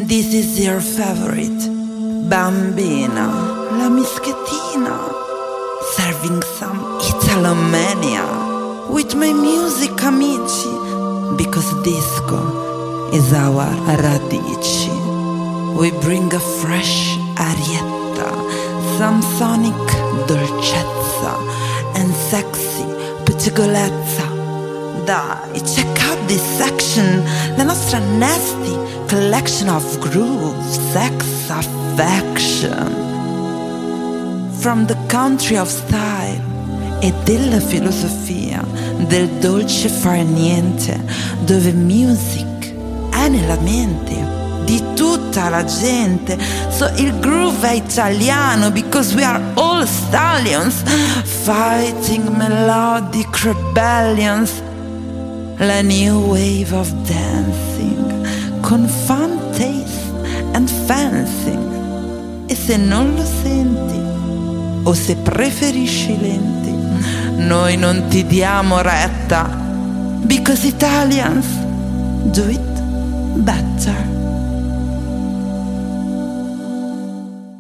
This is your favorite Bambina, la mischettina, serving some Italomania with my music, amici, because disco is our radici. We bring a fresh arietta, some sonic dolcezza and sexy pettegolezza. Dai, check out this section, la nostra nasty collection of groove, sex, affection. From the country of style e della filosofia del dolce fare niente, dove music è nella mente di tutta la gente. So il groove è italiano because we are all stallions fighting melodic rebellions. La new wave of dancing con fun taste and fencing. E se non lo senti o se preferisci lenti, noi non ti diamo retta because Italians do it better.